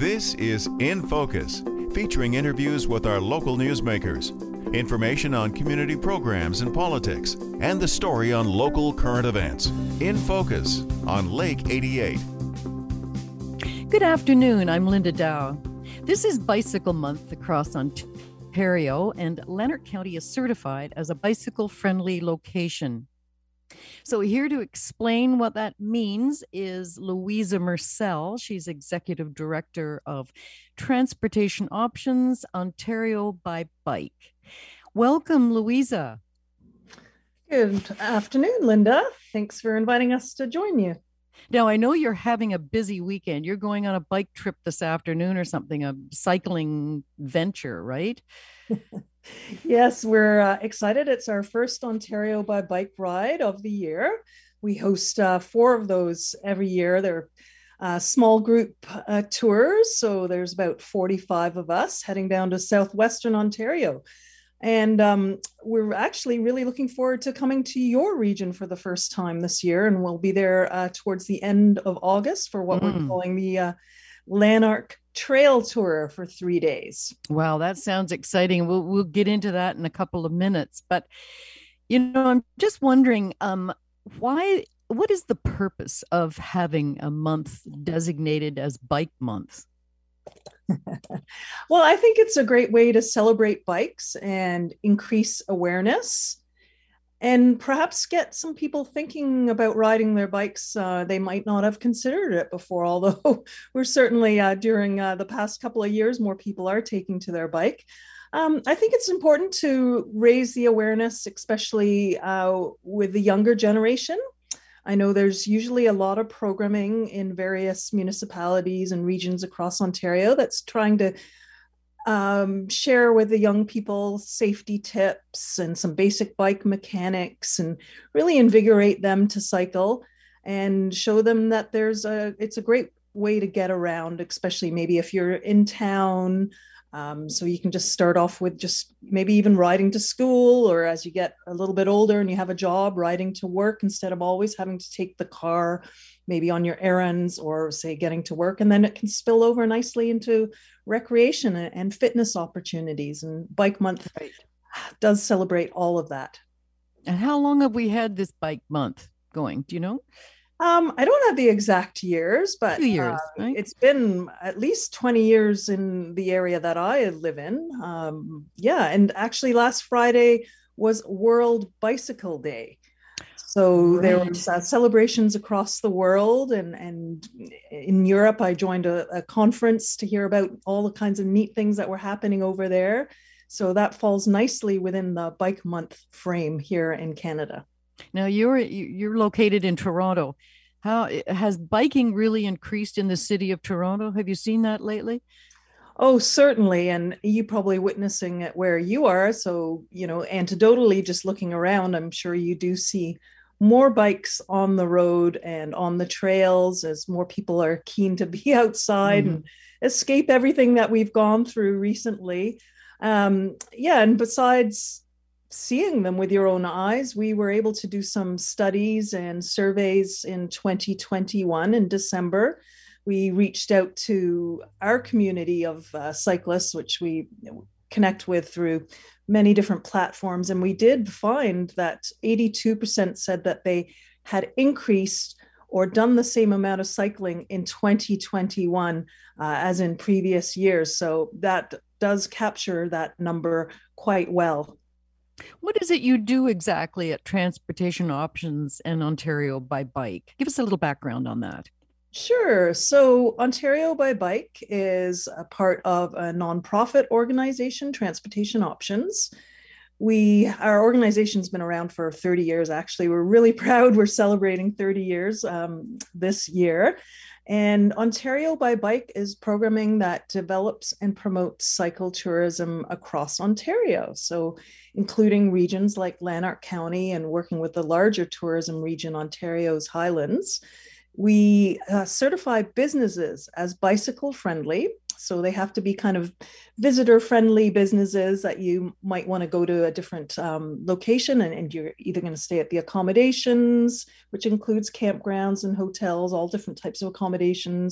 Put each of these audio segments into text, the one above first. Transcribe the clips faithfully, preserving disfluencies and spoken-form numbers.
This is In Focus, featuring interviews with our local newsmakers, information on community programs and politics, and the story on local current events. In Focus on Lake eighty-eight. Good afternoon, I'm Linda Dow. This is Bicycle Month across Ontario, and Lanark County is certified as a bicycle-friendly location. So here to explain what that means is Louisa Mersell. She's Executive Director of Transportation Options, Ontario by Bike. Welcome, Louisa. Good afternoon, Linda. Thanks for inviting us to join you. Now, I know you're having a busy weekend. You're going on a bike trip this afternoon or something, a cycling venture, right? Yes, we're uh, excited. It's our first Ontario by Bike ride of the year. We host uh, four of those every year. They're uh, small group uh, tours. So there's about forty-five of us heading down to southwestern Ontario. And um, we're actually really looking forward to coming to your region for the first time this year. And we'll be there uh, towards the end of August for what mm. we're calling the uh, Lanark Trail Tour for three days. Wow, that sounds exciting. We'll we'll get into that in a couple of minutes. But, you know, I'm just wondering, um, why, what is the purpose of having a month designated as Bike Month? Well, I think it's a great way to celebrate bikes and increase awareness and perhaps get some people thinking about riding their bikes. Uh, they might not have considered it before, although we're certainly uh, during uh, the past couple of years, more people are taking to their bike. Um, I think it's important to raise the awareness, especially uh, with the younger generation. I know there's usually a lot of programming in various municipalities and regions across Ontario that's trying to um, share with the young people safety tips and some basic bike mechanics and really invigorate them to cycle and show them that there's a, it's a great way to get around, especially maybe if you're in town. Um, so you can just start off with just maybe even riding to school, or as you get a little bit older and you have a job, riding to work instead of always having to take the car, maybe on your errands or say getting to work. And then it can spill over nicely into recreation and fitness opportunities. And Bike Month right. does celebrate all of that. And how long have we had this Bike Month going? Do you know? Um, I don't have the exact years, but Two years, uh, right? It's been at least twenty years in the area that I live in. Um, yeah, and actually last Friday was World Bicycle Day. So right. there was uh, celebrations across the world, and, and in Europe, I joined a, a conference to hear about all the kinds of neat things that were happening over there. So that falls nicely within the Bike Month frame here in Canada. Now you're you're located in Toronto. How has biking really increased in the city of Toronto? Have you seen that lately? Oh, certainly. And you probably witnessing it where you are. So, you know, anecdotally, just looking around, I'm sure you do see more bikes on the road and on the trails as more people are keen to be outside mm-hmm. and escape everything that we've gone through recently. Um, yeah. And besides seeing them with your own eyes, we were able to do some studies and surveys in twenty twenty-one in December. We reached out to our community of uh, cyclists, which we connect with through many different platforms. And we did find that eighty-two percent said that they had increased or done the same amount of cycling in twenty twenty-one uh, as in previous years. So that does capture that number quite well. What is it you do exactly at Transportation Options and Ontario by Bike? Give us a little background on that. Sure. So Ontario by Bike is a part of a nonprofit organization, Transportation Options. We, our organization's been around for thirty years. Actually, we're really proud. We're celebrating thirty years um, this year. And Ontario by Bike is programming that develops and promotes cycle tourism across Ontario. So including regions like Lanark County and working with the larger tourism region, Ontario's Highlands. We uh, certify businesses as bicycle friendly. So they have to be kind of visitor friendly businesses that you might want to go to a different um, location and, and you're either going to stay at the accommodations, which includes campgrounds and hotels, all different types of accommodations,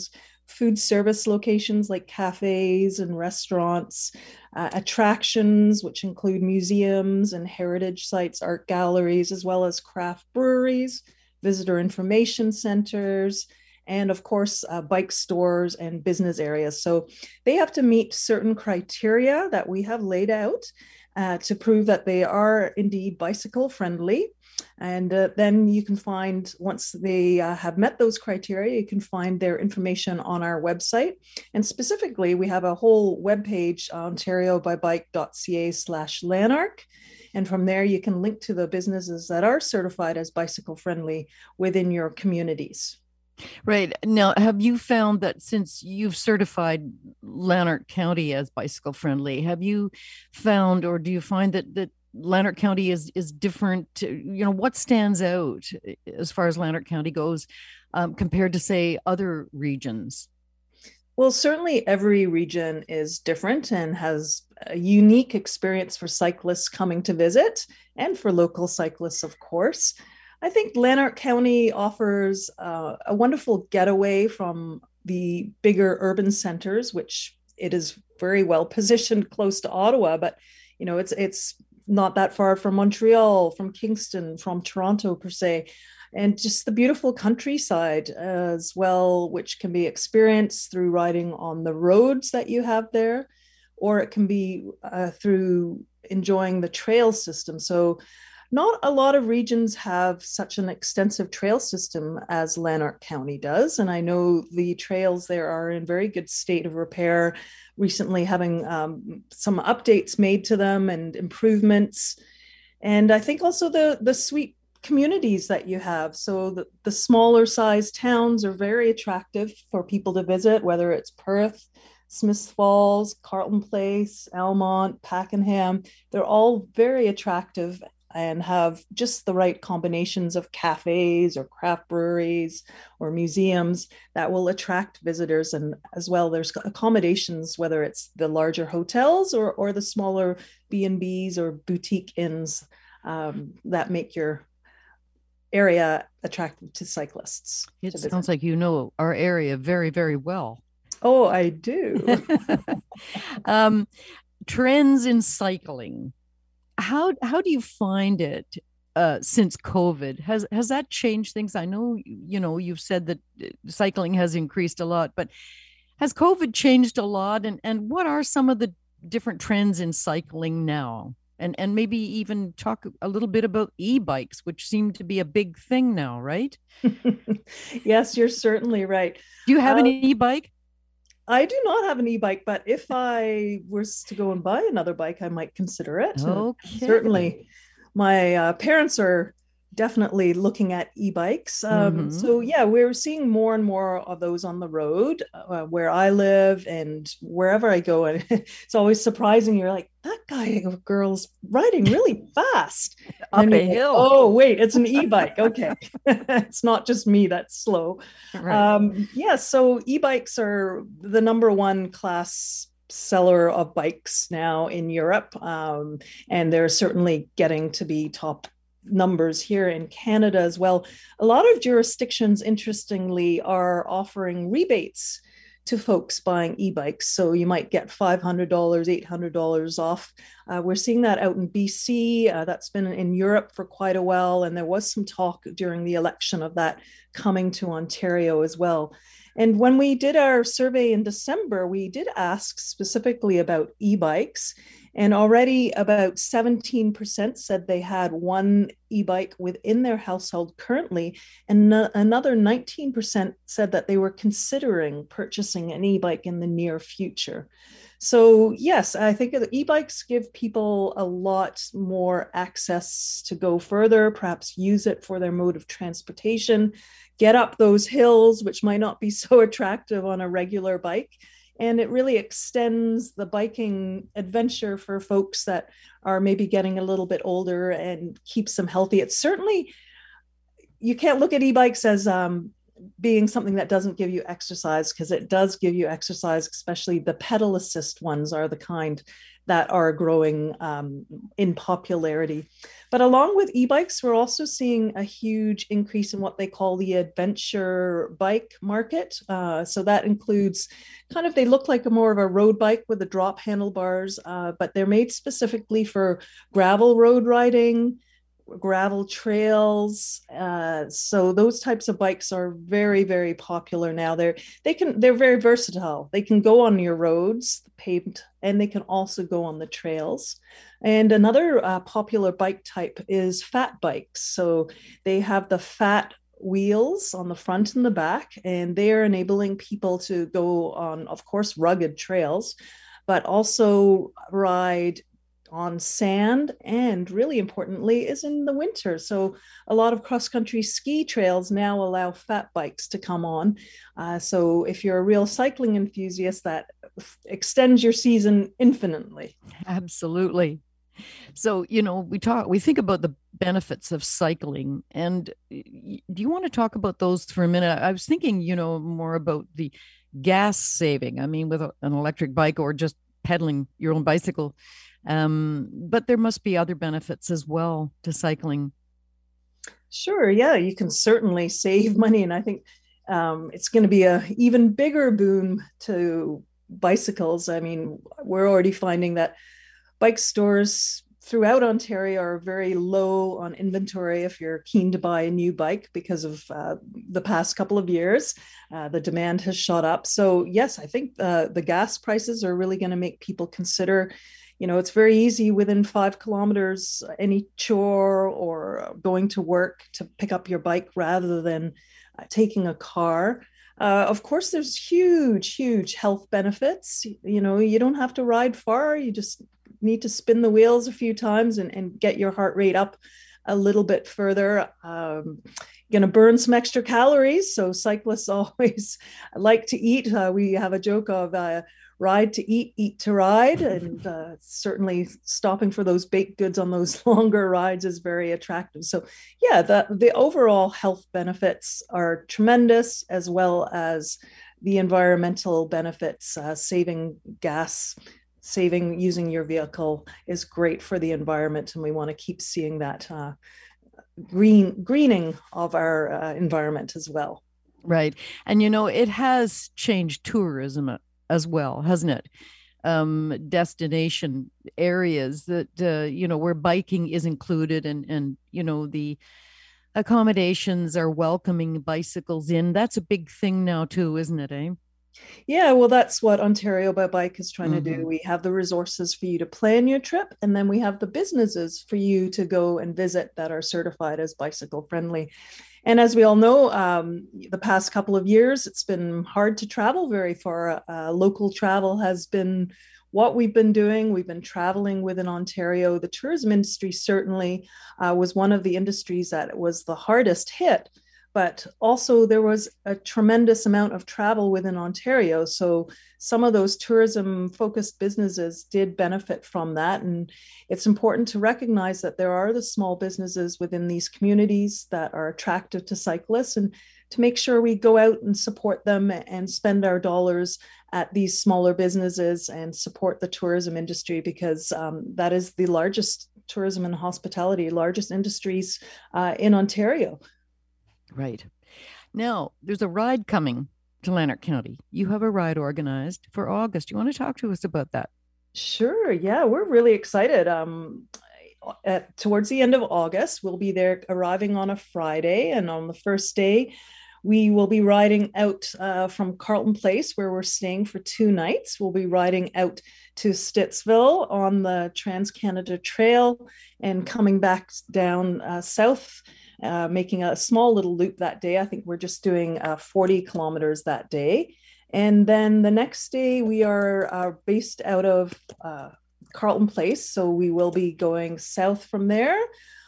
food service locations like cafes and restaurants, uh, attractions, which include museums and heritage sites, art galleries, as well as craft breweries, visitor information centers, and of course, uh, bike stores and business areas. So they have to meet certain criteria that we have laid out uh, to prove that they are indeed bicycle friendly. And uh, then you can find, once they uh, have met those criteria, you can find their information on our website. And specifically, we have a whole webpage, ontariobbybike.ca slash Lanark. And from there, you can link to the businesses that are certified as bicycle friendly within your communities. Right. Now, have you found that since you've certified Lanark County as bicycle friendly, have you found, or do you find that that Lanark County is is different? You know, what stands out as far as Lanark County goes um, compared to, say, other regions? Well, certainly every region is different and has a unique experience for cyclists coming to visit, and for local cyclists, of course. I think Lanark County offers uh, a wonderful getaway from the bigger urban centers, which it is very well positioned close to Ottawa, but you know, it's it's not that far from Montreal, from Kingston, from Toronto per se, and just the beautiful countryside as well, which can be experienced through riding on the roads that you have there, or it can be uh, through enjoying the trail system. So not a lot of regions have such an extensive trail system as Lanark County does. And I know the trails there are in very good state of repair, recently having um, some updates made to them and improvements. And I think also the, the sweet communities that you have. So the, the smaller size towns are very attractive for people to visit, whether it's Perth, Smiths Falls, Carleton Place, Almont, Pakenham. They're all very attractive and have just the right combinations of cafes or craft breweries or museums that will attract visitors. And as well, there's accommodations, whether it's the larger hotels or, or the smaller B and Bs or boutique inns um, that make your area attractive to cyclists. It to sounds like you know our area very, very well. Oh, I do. um, trends in cycling. How how do you find it uh, since COVID? Has has that changed things? I know, you know, you've said that cycling has increased a lot, but has COVID changed a lot? And and what are some of the different trends in cycling now? And and maybe even talk a little bit about e-bikes, which seem to be a big thing now, right? Yes, you're certainly right. Do you have um, an e-bike? I do not have an e-bike, but if I was to go and buy another bike, I might consider it. Okay. Certainly, my uh, parents are definitely looking at e-bikes. Um, mm-hmm. So yeah, we're seeing more and more of those on the road uh, where I live and wherever I go. And it's always surprising. You're like, that guy or girl's riding really fast. Up a hill. Like, oh, wait, it's an e-bike. Okay. It's not just me that's slow. Right. Um, yeah, so e-bikes are the number one class seller of bikes now in Europe. Um, and they're certainly getting to be top numbers here in Canada as well. A lot of jurisdictions, interestingly, are offering rebates to folks buying e-bikes. So you might get five hundred dollars, eight hundred dollars off. Uh, we're seeing that out in B C. Uh, that's been in Europe for quite a while. And there was some talk during the election of that coming to Ontario as well. And when we did our survey in December, we did ask specifically about e-bikes. And already about seventeen percent said they had one e-bike within their household currently. And no, another nineteen percent said that they were considering purchasing an e-bike in the near future. So yes, I think the e-bikes give people a lot more access to go further, perhaps use it for their mode of transportation, get up those hills, which might not be so attractive on a regular bike. And it really extends the biking adventure for folks that are maybe getting a little bit older and keeps them healthy. It's certainly, you can't look at e-bikes as um, being something that doesn't give you exercise, because it does give you exercise, especially the pedal assist ones are the kind that are growing um, in popularity. But along with e-bikes, we're also seeing a huge increase in what they call the adventure bike market. Uh, so that includes kind of, they look like a more of a road bike with the drop handlebars, uh, but they're made specifically for gravel road riding, gravel trails. Uh, so those types of bikes are very, very popular now. They're they can they're very versatile. They can go on your roads, paved, and they can also go on the trails. And another uh, popular bike type is fat bikes. So they have the fat wheels on the front and the back, and they are enabling people to go on, of course, rugged trails, but also ride on sand, and really importantly is in the winter. So a lot of cross-country ski trails now allow fat bikes to come on. Uh, so if you're a real cycling enthusiast, that f- extends your season infinitely. Absolutely. So, you know, we talk, we think about the benefits of cycling, and do you want to talk about those for a minute? I was thinking, you know, more about the gas saving. I mean, with a, an electric bike or just pedaling your own bicycle. Um, but there must be other benefits as well to cycling. Sure, yeah, you can certainly save money, and I think um, it's going to be a even bigger boom to bicycles. I mean, we're already finding that bike stores throughout Ontario are very low on inventory if you're keen to buy a new bike because of uh, the past couple of years. Uh, the demand has shot up. So yes, I think uh, the gas prices are really going to make people consider, you know, it's very easy within five kilometers, any chore or going to work to pick up your bike rather than uh, taking a car. Uh, of course, there's huge, huge health benefits. You know, you don't have to ride far. You just need to spin the wheels a few times and, and get your heart rate up a little bit further. Um, going to burn some extra calories. So cyclists always like to eat. Uh, we have a joke of uh, ride to eat, eat to ride. And uh, certainly stopping for those baked goods on those longer rides is very attractive. So yeah, the, the overall health benefits are tremendous, as well as the environmental benefits. Uh, saving gas, saving using your vehicle is great for the environment. And we want to keep seeing that uh, green greening of our uh, environment as well. Right. And, you know, it has changed tourism as well, hasn't it? Um, destination areas that, uh, you know, where biking is included, and, and, you know, the accommodations are welcoming bicycles in. That's a big thing now too, isn't it, eh? Yeah, well, that's what Ontario by Bike is trying Mm-hmm. to do. We have the resources for you to plan your trip, and then we have the businesses for you to go and visit that are certified as bicycle friendly. And as we all know, um, the past couple of years, it's been hard to travel very far. Uh, local travel has been what we've been doing. We've been traveling within Ontario. The tourism industry certainly uh, was one of the industries that was the hardest hit, but also there was a tremendous amount of travel within Ontario. So some of those tourism focused businesses did benefit from that. And it's important to recognize that there are the small businesses within these communities that are attractive to cyclists, and to make sure we go out and support them and spend our dollars at these smaller businesses and support the tourism industry, because um, that is the largest tourism and hospitality, largest industries uh, in Ontario. Right. Now, there's a ride coming to Lanark County. You have a ride organized for August. You want to talk to us about that? Sure. Yeah, we're really excited. Um, at, towards the end of August, we'll be there, arriving on a Friday. And on the first day, we will be riding out uh, from Carleton Place, where we're staying for two nights. We'll be riding out to Stittsville on the Trans-Canada Trail and coming back down uh, south, Uh, making a small little loop that day. I think we're just doing uh, forty kilometers that day. And then the next day we are uh, based out of uh, Carleton Place. So we will be going south from there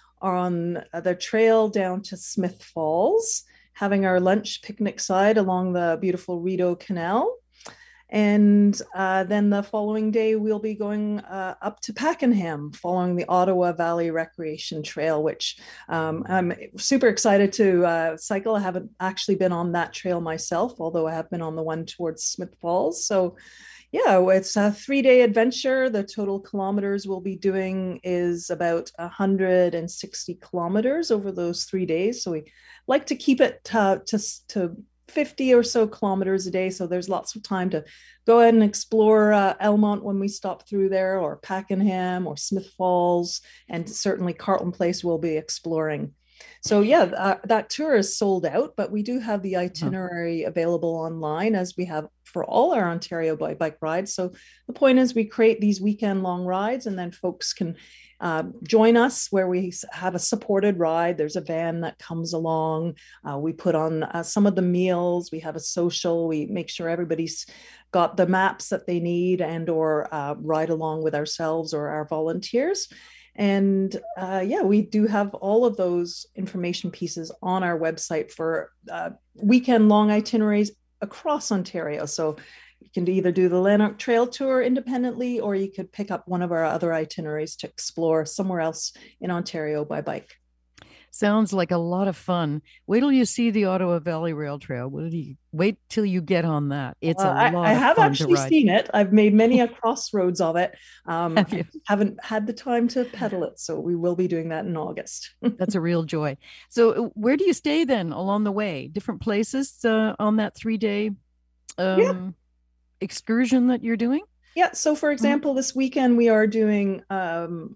on the trail down to Smith Falls, having our lunch picnic side along the beautiful Rideau Canal. And uh, then the following day, we'll be going uh, up to Pakenham, following the Ottawa Valley Recreation Trail, which um, I'm super excited to uh, cycle. I haven't actually been on that trail myself, although I have been on the one towards Smith Falls. So yeah, it's a three-day adventure. The total kilometers we'll be doing is about one hundred sixty kilometers over those three days. So we like to keep it uh, to, to fifty or so kilometers a day. So there's lots of time to go ahead and explore uh, Elmont when we stop through there, or Pakenham or Smith Falls, and certainly Carleton Place we'll be exploring. So yeah, uh, that tour is sold out, but we do have the itinerary available online, as we have for all our Ontario by bike rides. So the point is, we create these weekend long rides, and then folks can uh, join us where we have a supported ride. There's a van that comes along. Uh, we put on uh, some of the meals. We have a social. We make sure everybody's got the maps that they need, and or uh, ride along with ourselves or our volunteers. And uh, yeah, we do have all of those information pieces on our website for uh, weekend long itineraries across Ontario. So you can either do the Lanark Trail Tour independently, or you could pick up one of our other itineraries to explore somewhere else in Ontario by bike. Sounds like a lot of fun. Wait till you see the Ottawa Valley Rail Trail. You, wait till you get on that. It's uh, a lot I, I of have fun actually to ride. seen it. I've made many a crossroads of it. Um, Have I haven't had the time to pedal it, so we will be doing that in August. That's a real joy. So where do you stay then along the way? Different places uh, on that three-day um, yeah. excursion that you're doing? Yeah. So for example, mm-hmm. this weekend we are doing um,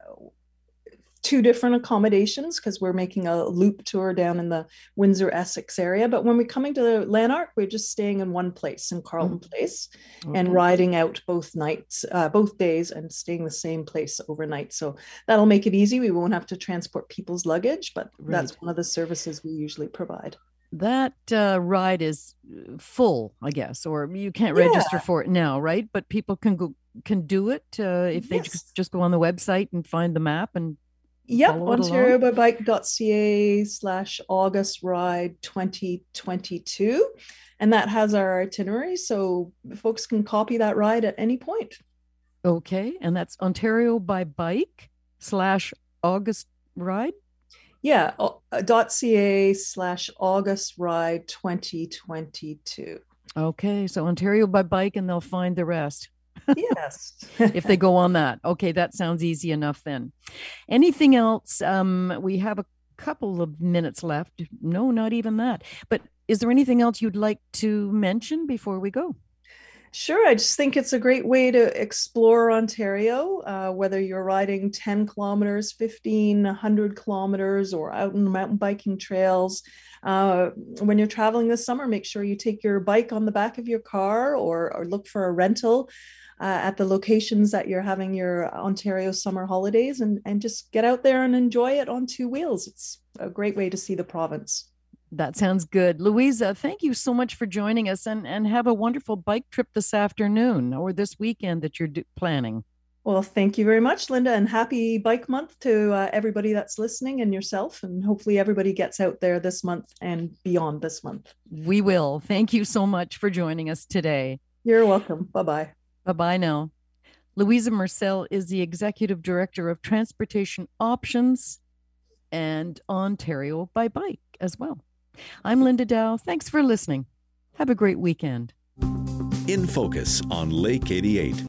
two different accommodations, because we're making a loop tour down in the Windsor Essex area. But when we're coming to Lanark, we're just staying in one place in Carleton mm-hmm. Place okay. and riding out both nights, uh, both days, and staying the same place overnight. So that'll make it easy. We won't have to transport people's luggage, but right. that's one of the services we usually provide. That uh, ride is full, I guess, or you can't yeah. register for it now, right? But people can go, can do it uh, if they yes. just, just go on the website and find the map and Yep, ontario by bike dot c a slash August Ride twenty twenty-two. And that has our itinerary, so folks can copy that ride at any point. Okay, and that's Ontario by bike slash August Ride? Yeah, dot .ca slash August Ride twenty twenty-two. Okay, so Ontario by bike, and they'll find the rest. Yes. If they go on that. Okay, that sounds easy enough then. Anything else? Um, we have a couple of minutes left. No, not even that. But is there anything else you'd like to mention before we go? Sure. I just think it's a great way to explore Ontario, uh, whether you're riding ten kilometers, fifteen, one hundred kilometers, or out in mountain biking trails. Uh, when you're traveling this summer, make sure you take your bike on the back of your car, or, or look for a rental uh, at the locations that you're having your Ontario summer holidays, and, and just get out there and enjoy it on two wheels. It's a great way to see the province. That sounds good. Louisa, thank you so much for joining us, and, and have a wonderful bike trip this afternoon or this weekend that you're do- planning. Well, thank you very much, Linda, and happy Bike Month to uh, everybody that's listening, and yourself. And hopefully everybody gets out there this month and beyond this month. We will. Thank you so much for joining us today. You're welcome. Bye-bye. Bye-bye now. Louisa Murcell is the Executive Director of Transportation Options and Ontario by Bike as well. I'm Linda Dow. Thanks for listening. Have a great weekend. In Focus on Lake eighty-eight.